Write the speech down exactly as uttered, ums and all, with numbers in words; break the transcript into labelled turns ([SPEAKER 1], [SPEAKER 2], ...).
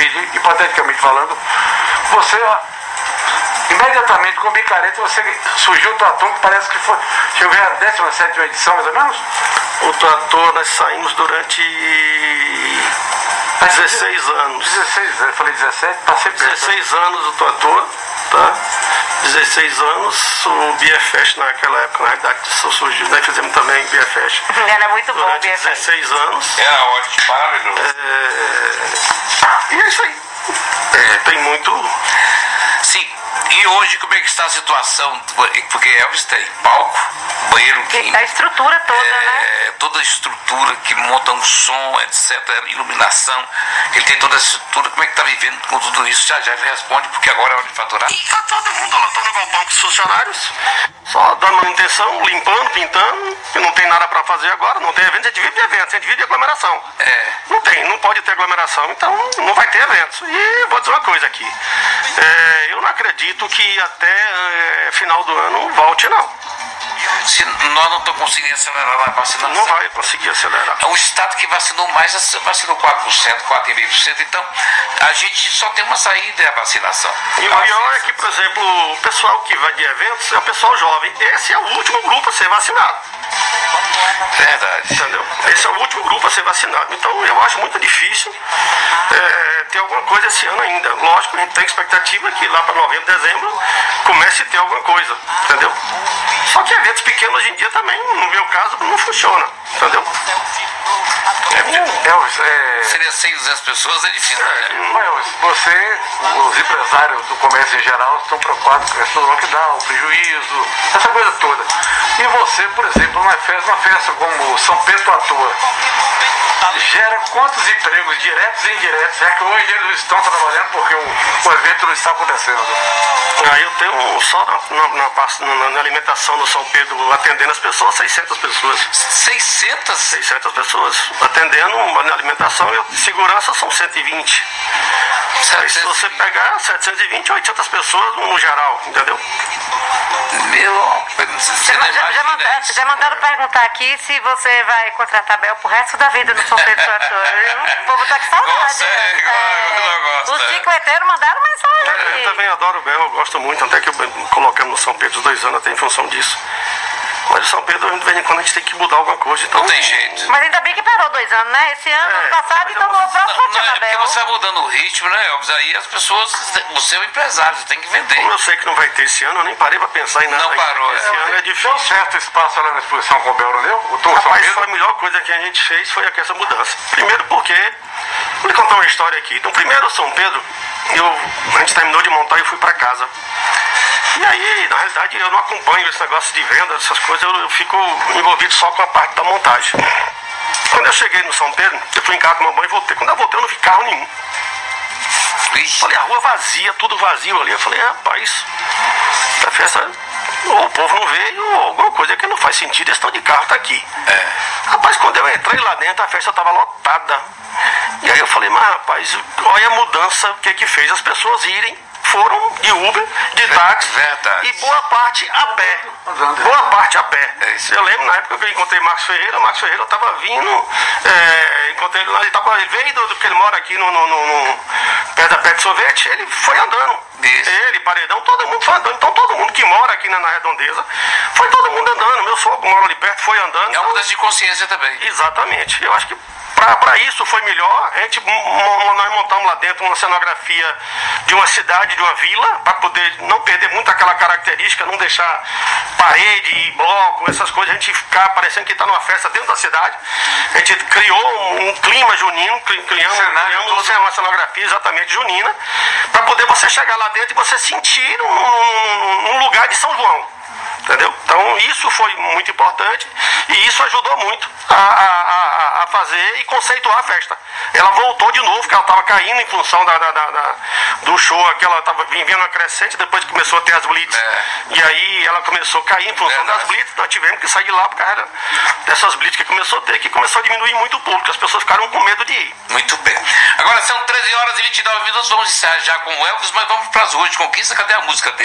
[SPEAKER 1] Covid, hipoteticamente falando, você, imediatamente com o Micareta, você surgiu o Trator, que parece que foi, chegou a décima sétima edição, mais ou menos?
[SPEAKER 2] O Trator, nós saímos durante dezesseis anos.
[SPEAKER 1] dezesseis, eu falei dezessete, passei perto.
[SPEAKER 2] dezesseis anos o Trator, tá? dezesseis anos, o Biafest naquela época, na realidade, só surgiu, nós fizemos também Biafest.
[SPEAKER 3] Era muito bom o
[SPEAKER 2] Durante
[SPEAKER 3] Biafest.
[SPEAKER 2] dezesseis anos.
[SPEAKER 4] Era ótimo, maravilhoso.
[SPEAKER 2] É... E é isso aí. É, tem muito...
[SPEAKER 4] Sim, e hoje como é que está a situação? Porque Elvis tem palco, banheiro químico.
[SPEAKER 3] A estrutura toda,
[SPEAKER 4] é,
[SPEAKER 3] né?
[SPEAKER 4] Toda a estrutura que monta um som, etcétera, iluminação, ele tem toda a estrutura, como é que está vivendo com tudo isso? Já já responde, porque agora é hora de faturar.
[SPEAKER 2] E tá todo mundo lá, tá no galpão com os funcionários, só dando manutenção, limpando, pintando, e não tem nada para fazer agora, não tem evento, a gente vive de eventos, a gente vive de aglomeração.
[SPEAKER 4] É.
[SPEAKER 2] Não tem, não pode ter aglomeração, então não vai ter eventos. E vou dizer uma coisa aqui, é, eu não acredito que até é, final do ano volte, não.
[SPEAKER 4] Se nós não estamos conseguindo acelerar a vacinação.
[SPEAKER 2] Não vai conseguir acelerar.
[SPEAKER 4] O estado que vacinou mais vacinou quatro por cento, quatro vírgula cinco por cento. Então, a gente só tem uma saída, é a vacinação.
[SPEAKER 2] E o pior é que, por exemplo, o pessoal que vai de eventos é o pessoal jovem. Esse é o último grupo a ser vacinado.
[SPEAKER 4] Verdade.
[SPEAKER 2] Entendeu? Esse é o último grupo a ser vacinado. Então, eu acho muito difícil é, ter alguma coisa esse ano ainda. Lógico, a gente tem expectativa que lá para novembro, dezembro, comece a ter alguma coisa. Entendeu? Só que eventos pequenos hoje em dia também, no meu caso, não funciona. Entendeu?
[SPEAKER 1] É, Elvis, é...
[SPEAKER 4] Seria cem, duzentas pessoas, é difícil.
[SPEAKER 1] É, Elvis, você, os empresários do comércio em geral estão preocupados com a questão do lockdown, o prejuízo, essa coisa toda. E você, por exemplo, uma festa, uma festa como São Pedro à toa, gera quantos empregos diretos e indiretos? É que hoje eles estão trabalhando porque o, o evento não está acontecendo.
[SPEAKER 2] Aí eu tenho só na, na, na, na alimentação no São Pedro, atendendo as pessoas, seiscentas pessoas.
[SPEAKER 4] seiscentas?
[SPEAKER 2] seiscentas pessoas. Atendendo na alimentação e segurança são cento e vinte. Aí, se você pegar setecentos e vinte, oitocentas pessoas no geral, entendeu?
[SPEAKER 4] Meu, você não
[SPEAKER 3] Já, já, manda,
[SPEAKER 4] isso.
[SPEAKER 3] já mandaram perguntar aqui se você vai contratar Bel pro resto da vida no São Pedro Trator. O povo tá com saudade.
[SPEAKER 4] Gosta, é,
[SPEAKER 3] né?
[SPEAKER 4] igual, igual, gosta,
[SPEAKER 3] Os
[SPEAKER 4] é.
[SPEAKER 3] cinquenteiros mandaram mensagem
[SPEAKER 2] É,
[SPEAKER 3] aqui.
[SPEAKER 2] eu também adoro o Bel, eu gosto muito, até que eu colocamos no São Pedro os dois anos até em função disso. Mas o São Pedro, de vez em quando, a gente tem que mudar alguma coisa. Então,
[SPEAKER 4] Não tem jeito.
[SPEAKER 3] Mas ainda bem que parou dois anos, né? Esse ano,
[SPEAKER 2] É,
[SPEAKER 3] ano passado,
[SPEAKER 2] mas
[SPEAKER 3] então
[SPEAKER 2] eu-
[SPEAKER 3] no próximo
[SPEAKER 4] Não, não
[SPEAKER 3] tinha
[SPEAKER 4] é
[SPEAKER 3] a
[SPEAKER 4] porque
[SPEAKER 3] Bel.
[SPEAKER 4] você vai mudando o ritmo, né, Elvis? Aí as pessoas, você é um empresário, você tem que vender.
[SPEAKER 2] como eu sei que não vai ter esse ano, eu nem parei pra pensar em nada.
[SPEAKER 4] Não parou,
[SPEAKER 2] Esse
[SPEAKER 4] é.
[SPEAKER 2] ano é
[SPEAKER 1] Deu
[SPEAKER 2] difícil.
[SPEAKER 1] certo espaço lá na exposição com o Bel, não deu? O Tom São
[SPEAKER 2] Rapaz,
[SPEAKER 1] Pedro?
[SPEAKER 2] foi a melhor coisa que a gente fez foi essa mudança. Primeiro porque, vou lhe contar uma história aqui. Então, primeiro São Pedro, eu, a gente terminou de montar e eu fui pra casa. E aí, na realidade, eu não acompanho esse negócio de venda, essas coisas, eu, eu fico envolvido só com a parte da montagem. Quando eu cheguei no São Pedro, eu fui em casa tomar banho e voltei. Quando eu voltei, eu não vi carro nenhum.
[SPEAKER 4] Ixi,
[SPEAKER 2] Falei, a rua vazia, tudo vazio ali. Eu falei, rapaz, a festa, ou o povo não veio, ou alguma coisa que não faz sentido, esse tal de carro tá aqui.
[SPEAKER 4] É.
[SPEAKER 2] Rapaz, quando eu entrei lá dentro, a festa tava lotada. E aí eu falei, mas rapaz, olha a mudança que que fez as pessoas irem. Foram de Uber, de táxi,
[SPEAKER 4] verdade.
[SPEAKER 2] e boa parte a pé. Boa parte a pé.
[SPEAKER 4] É isso.
[SPEAKER 2] Eu lembro na época que eu encontrei Marcos Ferreira, Marcos Ferreira eu tava vindo, é, encontrei ele lá, ele, tava, ele veio do, do que ele mora aqui no, no, no, no perto da Pet Sorvete, ele foi andando.
[SPEAKER 4] Isso.
[SPEAKER 2] Ele, Paredão, todo mundo foi andando. Então todo mundo que mora aqui na, na Redondeza, foi todo mundo andando. Meu sogro mora ali perto, foi andando.
[SPEAKER 4] É uma
[SPEAKER 2] Então,
[SPEAKER 4] mudança de consciência também.
[SPEAKER 2] exatamente. Eu acho que para isso foi melhor. A gente, nós montamos lá dentro uma cenografia de uma cidade, de uma vila, para poder não perder muito aquela característica, não deixar parede e bloco, essas coisas, a gente ficar parecendo que está numa festa dentro da cidade. A gente criou um clima junino, cri- criamos, criamos uma cenografia exatamente junina, para poder você chegar lá dentro e você sentir um, um, um lugar de São João. Entendeu? Então isso foi muito importante e isso ajudou muito a, a, a, a fazer e conceituar a festa. Ela voltou de novo, porque ela estava caindo em função da, da, da, da- do show, que ela estava vindo uma crescente, depois que começou a ter as blitz.
[SPEAKER 4] É.
[SPEAKER 2] E aí ela começou a cair em função
[SPEAKER 4] Verdade.
[SPEAKER 2] das blitz, nós tivemos que sair de lá por causa dessas blitz que começou a ter, que começou a diminuir muito o público, as pessoas ficaram com medo de ir.
[SPEAKER 4] Muito bem. Agora são treze horas e vinte e nove minutos, vamos encerrar já com o Elvis, mas vamos para as ruas de Conquista. Cadê a música dele?